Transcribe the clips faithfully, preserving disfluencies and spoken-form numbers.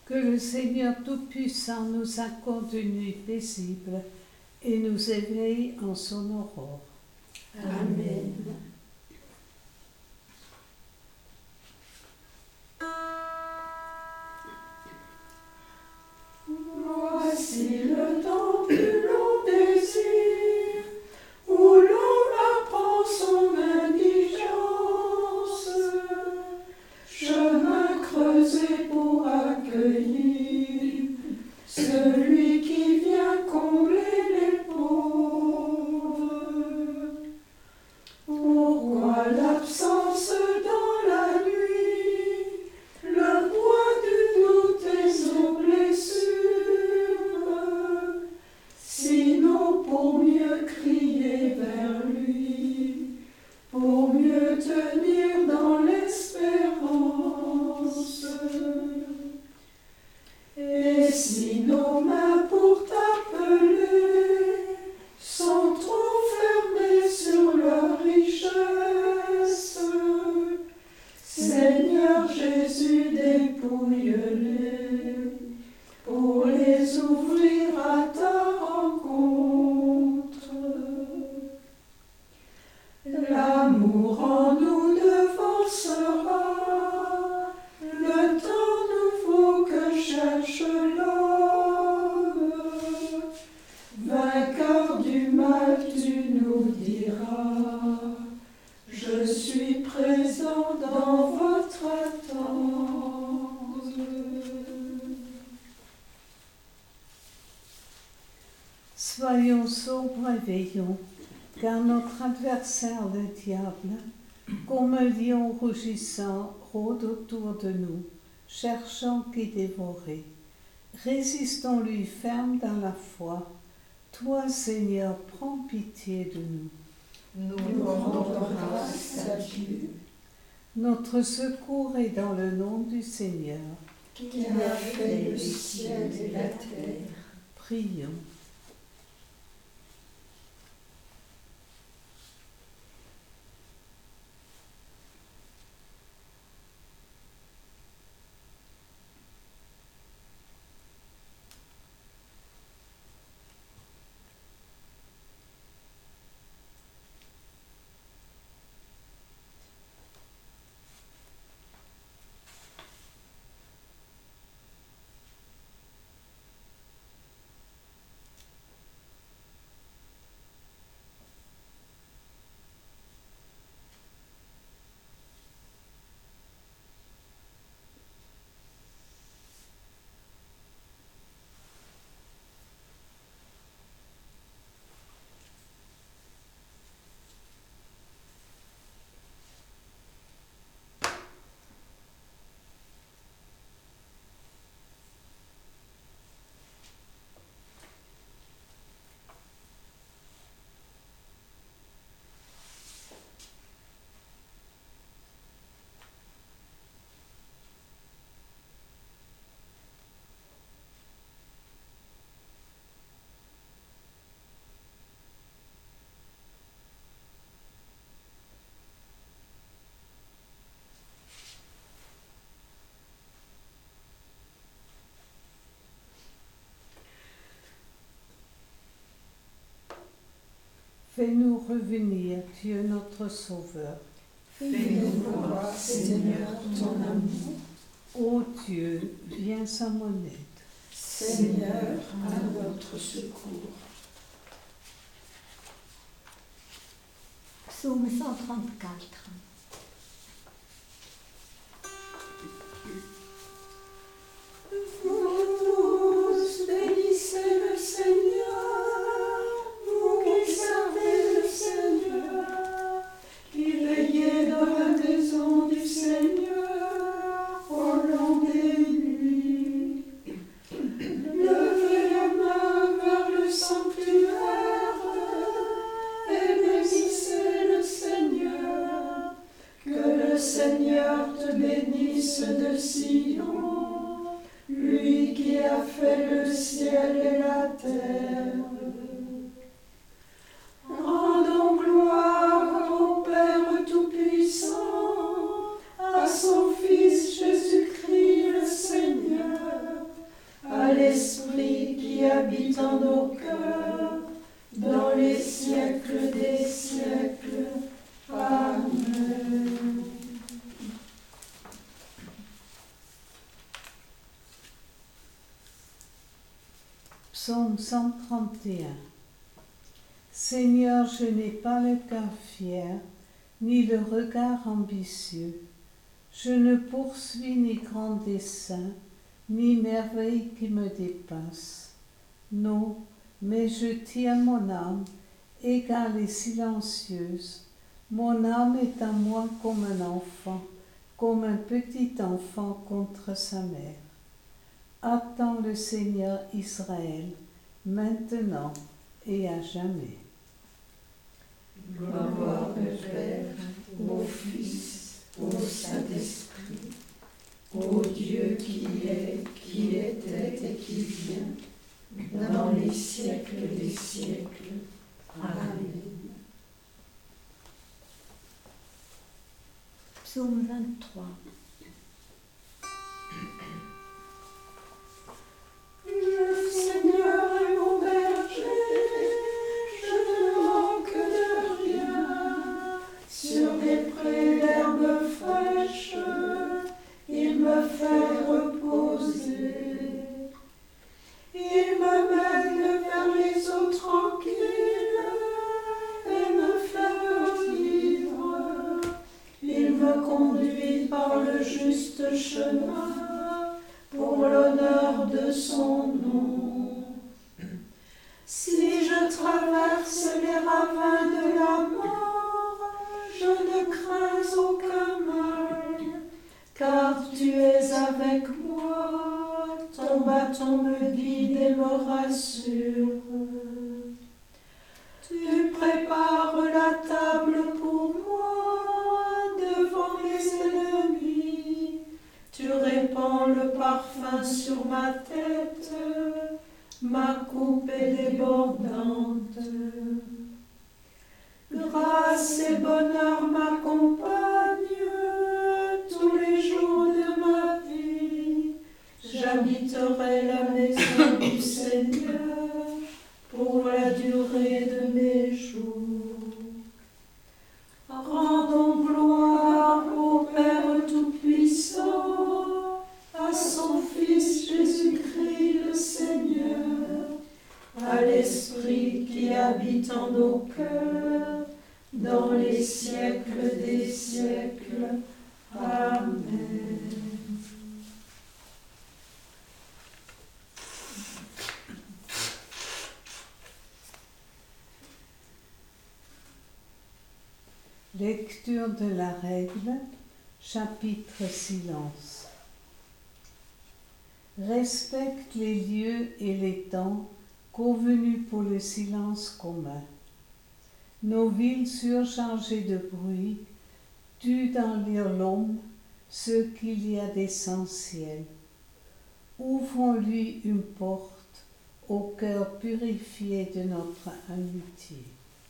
Que le Seigneur Tout-Puissant nous accorde une nuit paisible et nous éveille en son aurore. Amen. Voici le temps plus long désir, où l'on apprend son indigence. Chemin creusé pour accueillir celui qui vient combler les pauvres. Pourquoi l'absence dans la nuit, le poids du doute et nos blessures? Sinon pour mieux crier vers lui, pour mieux tenir dans l'espérance. Et si nos mains pour t'appeler sont trop fermées sur leur richesse, Seigneur Jésus, dépouille-les pour les ouvrir à ta rencontre. L'amour en nous devancera le temps nouveau que cherche l'homme. Vainqueur du mal, tu nous diras, je suis présent dans votre attente. Soyons sobres et veillons, car notre adversaire, le diable, comme un lion rougissant, rôde autour de nous, cherchant qui dévorer. Résistons-lui ferme dans la foi. Toi, Seigneur, prends pitié de nous. Nous rendons grâce à Dieu, Notre secours est dans le nom du Seigneur. qui a fait le ciel et la terre. Prions. Fais-nous revenir, Dieu notre Sauveur. Fais-nous voir, Seigneur, ton amour. Ô Dieu, viens à mon aide. Seigneur, à notre secours. Psaume cent trente-quatre. Vous tous bénissez le Seigneur, vous qui servez le Seigneur, qui veillez dans la maison du Seigneur au long des nuits. Levez la main vers le sanctuaire et bénissez le Seigneur. Que le Seigneur te bénisse de Sion, lui qui a fait le ciel et la terre. Rendons gloire au Père Tout-Puissant, à son Fils Jésus-Christ le Seigneur, Psaume cent trente et un. Seigneur, je n'ai pas le cœur fier, ni le regard ambitieux. Je ne poursuis ni grand dessein, ni merveille qui me dépasse. Non, mais je tiens mon âme, égale et silencieuse. Mon âme est à moi comme un enfant, comme un petit enfant contre sa mère. Attends le Seigneur Israël, maintenant et à jamais. Gloire au Père, au Fils, au Saint-Esprit, au Dieu qui est, qui était et qui vient, dans les siècles des siècles. Amen. Psaume vingt-trois. Le Seigneur est mon berger, je ne manque de rien. Sur des prés d'herbes fraîches, il me fait reposer. Il me mène vers les eaux tranquilles et me fait vivre. Il me conduit par le juste chemin pour l'honneur de son nom. Si je traverse les ravins de la mort, je ne crains aucun mal, car tu es avec moi, ton bâton me guide et me rassure. Tu prépares la table pour moi devant mes ennemis. Tu répands le parfum sur ma tête, ma coupe est débordante. Grâce et bonheur m'accompagnent tous les jours de ma vie. J'habiterai la maison du Seigneur pour la durée de mes jours. Rendons gloire au Père Tout-Puissant, à son Fils Jésus-Christ le Seigneur, à l'Esprit qui habite en nos cœurs, dans les siècles des siècles. Amen. Lecture de la règle, chapitre silence. Respecte les lieux et les temps convenus pour le silence commun. Nos villes surchargées de bruit tuent dans l'ombre ce qu'il y a d'essentiel. Ouvrons-lui une porte au cœur purifié de notre amitié.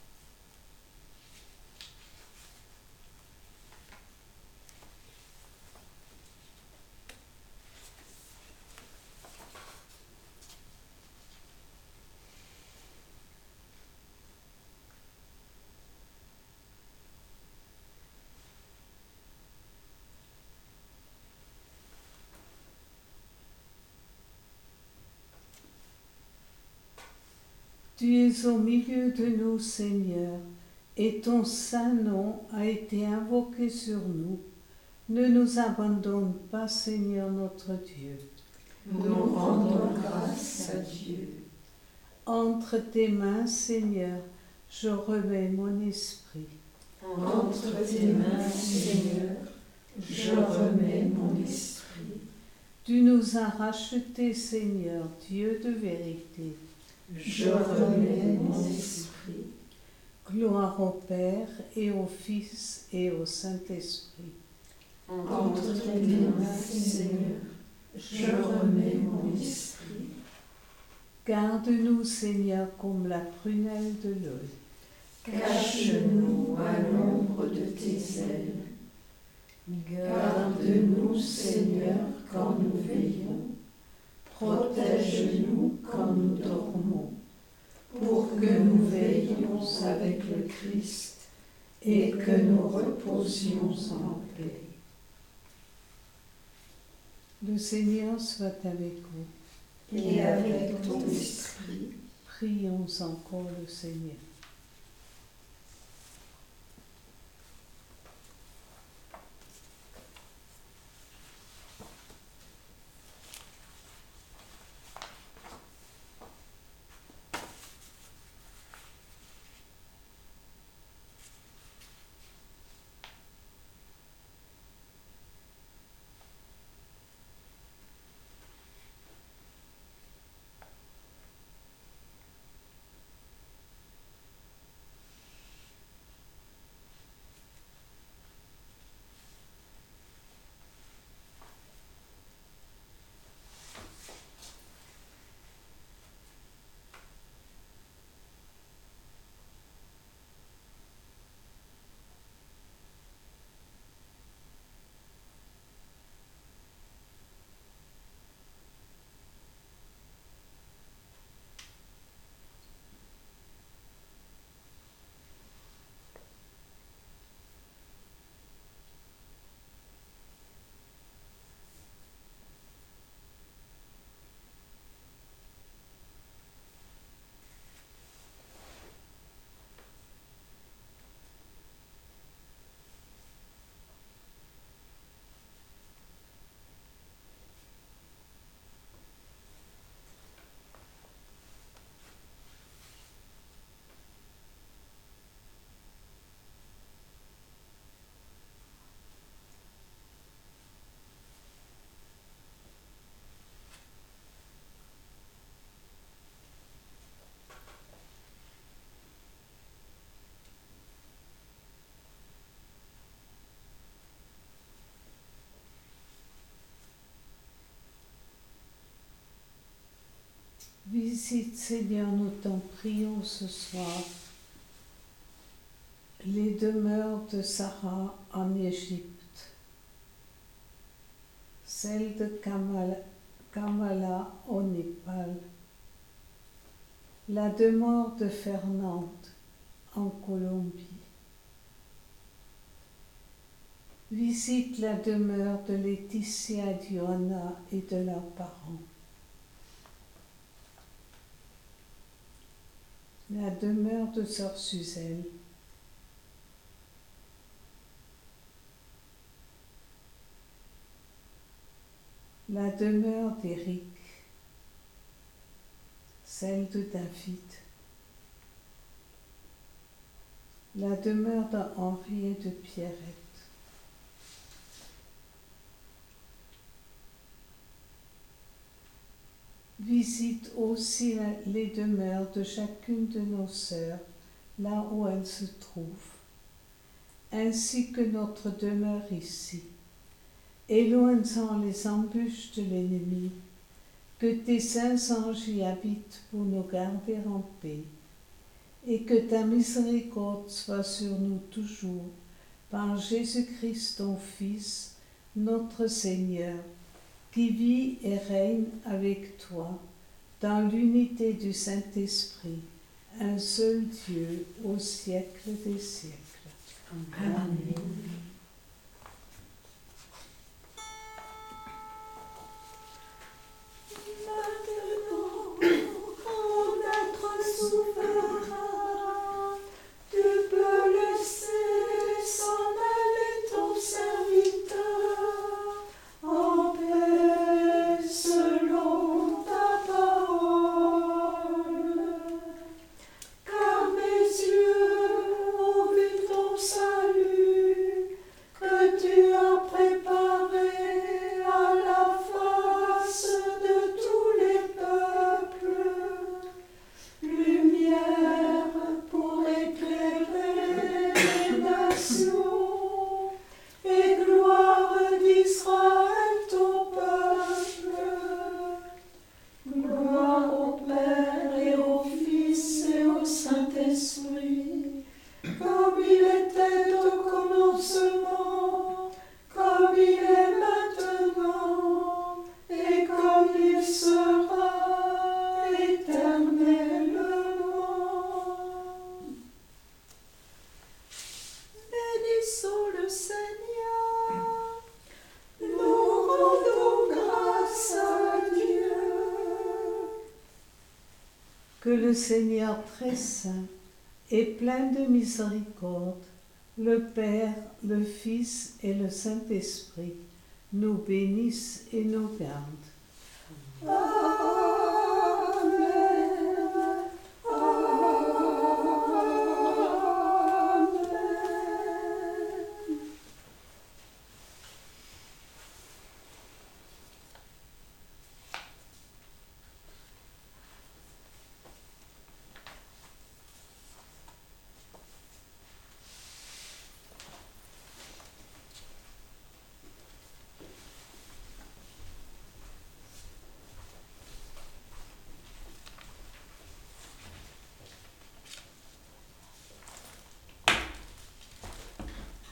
Tu es au milieu de nous, Seigneur, et ton saint nom a été invoqué sur nous. Ne nous abandonne pas, Seigneur notre Dieu. Nous rendons grâce à Dieu. Entre tes mains, Seigneur, je remets mon esprit. Entre tes mains, Seigneur, je remets mon esprit. Tu nous as rachetés, Seigneur, Dieu de vérité. Je remets mon esprit. Gloire au Père et au Fils et au Saint-Esprit. Entre tes mains, Seigneur, je remets mon esprit. Garde-nous, Seigneur, comme la prunelle de l'œil. Cache-nous à l'ombre de tes ailes. Garde-nous, Seigneur, quand nous veillons. Protège-nous quand nous dormons, pour que nous veillions avec le Christ et que nous reposions en paix. Le Seigneur soit avec vous. et avec ton esprit. Prions encore le Seigneur. Visite, Seigneur, nous t'en prions ce soir, les demeures de Sarah en Égypte, celle de Kamala, Kamala au Népal, la demeure de Fernande en Colombie. Visite la demeure de Laetitia, Diana et de leurs parents. La demeure de Sœur Suzelle. La demeure d'Éric. Celle de David. La demeure d'Henri et de Pierrette. Visite aussi les demeures de chacune de nos sœurs, là où elles se trouvent, ainsi que notre demeure ici. Éloigne-en les embûches de l'ennemi, que tes saints anges y habitent pour nous garder en paix, et que ta miséricorde soit sur nous toujours, par Jésus-Christ ton Fils, notre Seigneur, qui vit et règne avec toi dans l'unité du Saint-Esprit, un seul Dieu au siècle des siècles. Amen. Amen. Que le Seigneur très saint et plein de miséricorde, le Père, le Fils et le Saint-Esprit, nous bénissent et nous gardent. Amen.